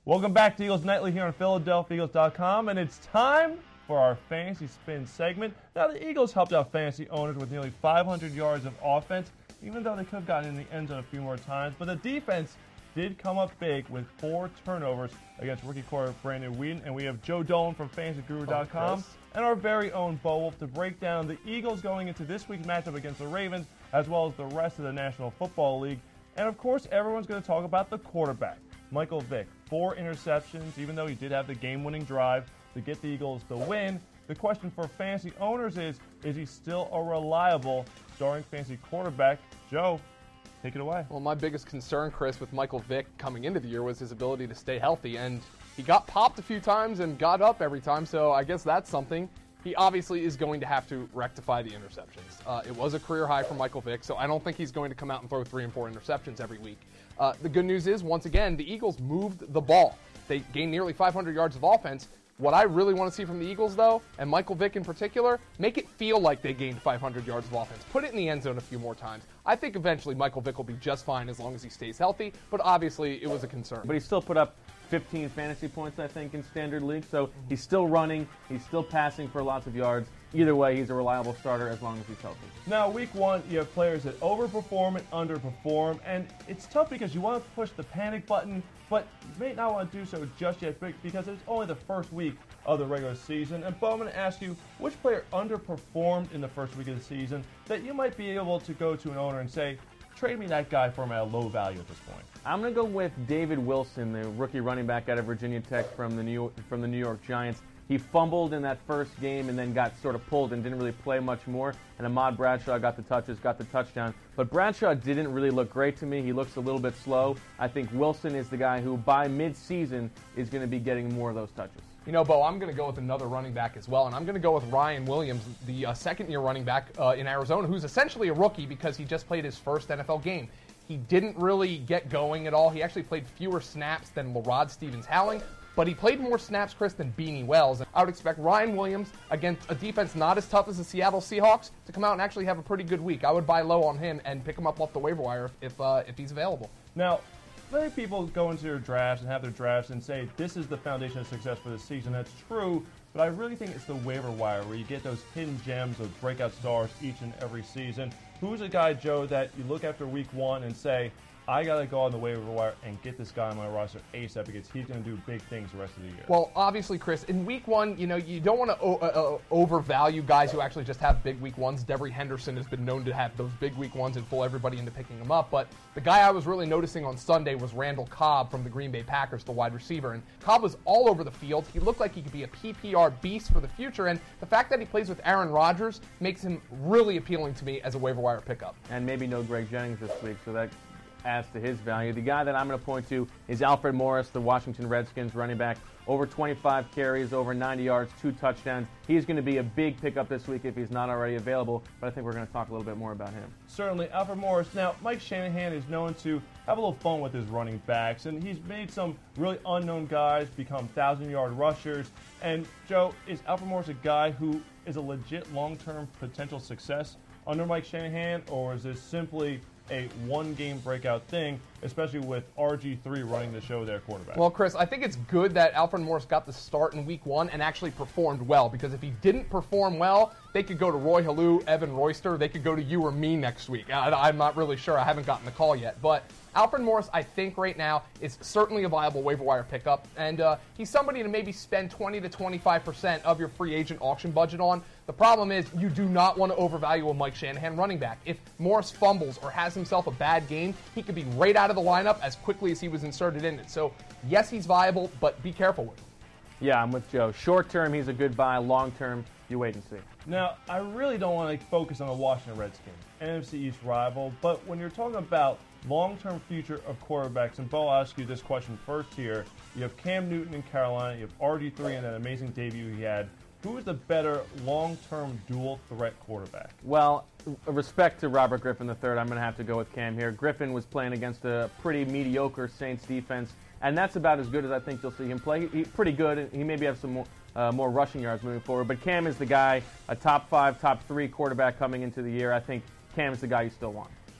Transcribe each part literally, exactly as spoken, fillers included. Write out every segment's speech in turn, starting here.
Welcome back to Eagles Nightly here on Philadelphia Eagles dot com, and it's time for our Fantasy Spin segment. Now, the Eagles helped out fantasy owners with nearly five hundred yards of offense, even though they could have gotten in the end zone a few more times. But the defense did come up big with four turnovers against rookie quarterback Brandon Weeden. And we have Joe Dolan from Fantasy Guru dot com oh, and our very own Bo Wolf to break down the Eagles going into this week's matchup against the Ravens, as well as the rest of the National Football League. And, of course, everyone's going to talk about the quarterback, Michael Vick. Four interceptions, even though he did have the game-winning drive to get the Eagles the win. The question for fantasy owners is, is he still a reliable starting fantasy quarterback? Joe, take it away. Well, my biggest concern, Chris, with Michael Vick coming into the year was his ability to stay healthy. And he got popped a few times and got up every time, so I guess that's something. He obviously is going to have to rectify the interceptions. Uh, it was a career high for Michael Vick, so I don't think he's going to come out and throw three and four interceptions every week. Uh, the good news is, once again, the Eagles moved the ball. They gained nearly five hundred yards of offense. What I really want to see from the Eagles, though, and Michael Vick in particular, make it feel like they gained five hundred yards of offense. Put it in the end zone a few more times. I think eventually Michael Vick will be just fine as long as he stays healthy, but obviously it was a concern. But he still put up fifteen fantasy points, I think, in Standard League, so he's still running, he's still passing for lots of yards. Either way, he's a reliable starter as long as he's healthy. Now, week one, you have players that overperform and underperform, and it's tough because you want to push the panic button, but you may not want to do so just yet because it's only the first week of the regular season. And Bo, I'm going to ask you, which player underperformed in the first week of the season that you might be able to go to an owner and say, trade me that guy for him at a low value at this point? I'm going to go with David Wilson, the rookie running back out of Virginia Tech from the New York, from the New York Giants. He fumbled in that first game and then got sort of pulled and didn't really play much more. And Ahmad Bradshaw got the touches, got the touchdown. But Bradshaw didn't really look great to me. He looks a little bit slow. I think Wilson is the guy who, by mid-season, is going to be getting more of those touches. You know, Bo, I'm going to go with another running back as well, and I'm going to go with Ryan Williams, the uh, second-year running back uh, in Arizona, who's essentially a rookie because he just played his first N F L game. He didn't really get going at all. He actually played fewer snaps than LaRod Stevens-Howling, but he played more snaps, Chris, than Beanie Wells. And I would expect Ryan Williams, against a defense not as tough as the Seattle Seahawks, to come out and actually have a pretty good week. I would buy low on him and pick him up off the waiver wire if if, uh, if he's available. Now, many people go into their drafts and have their drafts and say this is the foundation of success for the season. That's true, but I really think it's the waiver wire where you get those hidden gems, those breakout stars each and every season. Who's a guy, Joe, that you look after week one and say, I got to go on the waiver wire and get this guy on my roster ASAP because he's going to do big things the rest of the year? Well, obviously, Chris, in week one, you know, you don't want to o- uh, overvalue guys who actually just have big week ones. Devery Henderson has been known to have those big week ones and fool everybody into picking him up. But the guy I was really noticing on Sunday was Randall Cobb from the Green Bay Packers, the wide receiver. And Cobb was all over the field. He looked like he could be a P P R beast for the future. And the fact that he plays with Aaron Rodgers makes him really appealing to me as a waiver wire pickup. And maybe no Greg Jennings this week, so that adds to his value. The guy that I'm going to point to is Alfred Morris, the Washington Redskins running back. Over twenty-five carries, over ninety yards, two touchdowns. He's going to be a big pickup this week if he's not already available, but I think we're going to talk a little bit more about him. Certainly, Alfred Morris. Now, Mike Shanahan is known to have a little fun with his running backs, and he's made some really unknown guys become thousand-yard rushers. And, Joe, is Alfred Morris a guy who is a legit long-term potential success under Mike Shanahan, or is this simply a one-game breakout thing, especially with R G three running the show there, quarterback? Well, Chris, I think it's good that Alfred Morris got the start in week one and actually performed well, because if he didn't perform well, they could go to Roy Halou, Evan Royster, they could go to you or me next week. I, I'm not really sure. I haven't gotten the call yet, but Alfred Morris, I think right now, is certainly a viable waiver wire pickup, and uh, he's somebody to maybe spend twenty to twenty-five percent of your free agent auction budget on. The problem is you do not want to overvalue a Mike Shanahan running back. If Morris fumbles or has himself a bad game, he could be right out of the lineup as quickly as he was inserted in it. So, yes, he's viable, but be careful with him. Yeah, I'm with Joe. Short term, he's a good buy. Long term, you wait and see. Now, I really don't want to focus on the Washington Redskins, N F C East rival, but when you're talking about long-term future of quarterbacks, and Bo, I'll ask you this question first here. You have Cam Newton in Carolina, you have R G three in that amazing debut he had. Who is the better long-term dual-threat quarterback? Well, respect to Robert Griffin the third, I'm going to have to go with Cam here. Griffin was playing against a pretty mediocre Saints defense, and that's about as good as I think you'll see him play. He's pretty good. He maybe have some more, uh, more rushing yards moving forward, but Cam is the guy, a top five, top three quarterback coming into the year. I think Cam is the guy you still want.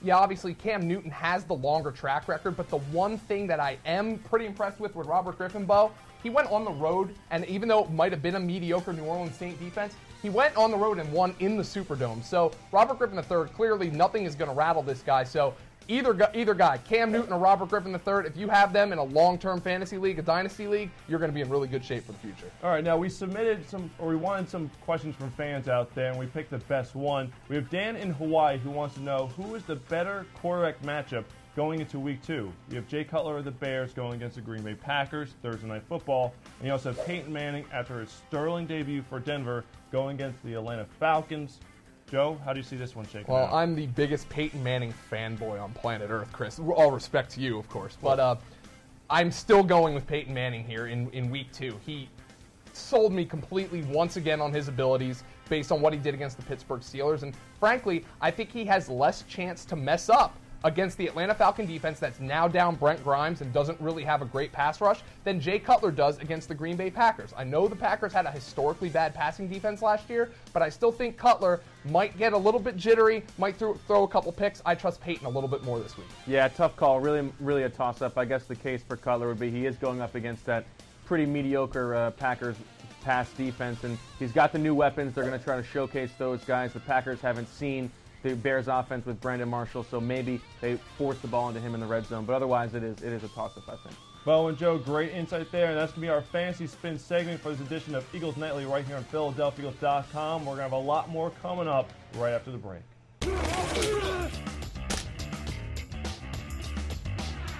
yeah, obviously Cam Newton has the longer track record, but the one thing that I am pretty impressed with with Robert Griffin, Bo, he went on the road, and even though it might have been a mediocre New Orleans Saint defense, he went on the road and won in the Superdome. So Robert Griffin the third, clearly nothing is going to rattle this guy. So either gu- either guy, Cam Newton or Robert Griffin the third, if you have them in a long-term fantasy league, a dynasty league, you're going to be in really good shape for the future. All right, now we submitted some, or we wanted some questions from fans out there, and we picked the best one. We have Dan in Hawaii who wants to know who is the better quarterback matchup going into week two. You have Jay Cutler of the Bears going against the Green Bay Packers, Thursday Night Football. And you also have Peyton Manning after his sterling debut for Denver going against the Atlanta Falcons. Joe, how do you see this one shaking Well, out? I'm the biggest Peyton Manning fanboy on planet Earth, Chris. All respect to you, of course. But uh, I'm still going with Peyton Manning here in, in week two. He sold me completely once again on his abilities based on what he did against the Pittsburgh Steelers. And frankly, I think he has less chance to mess up against the Atlanta Falcon defense that's now down Brent Grimes and doesn't really have a great pass rush than Jay Cutler does against the Green Bay Packers. I know the Packers had a historically bad passing defense last year, but I still think Cutler might get a little bit jittery, might throw, throw a couple picks. I trust Peyton a little bit more this week. Yeah, tough call. Really, really a toss-up. I guess the case for Cutler would be he is going up against that pretty mediocre uh, Packers pass defense, and he's got the new weapons. They're going to try to showcase those guys. The Packers haven't seen the Bears offense with Brandon Marshall, so maybe they force the ball into him in the red zone. But otherwise, it is it is a toss-up, I think. Bo and Joe, great insight there. And that's going to be our Fantasy Spin segment for this edition of Eagles Nightly right here on Philadelphia Eagles dot com. We're going to have a lot more coming up right after the break.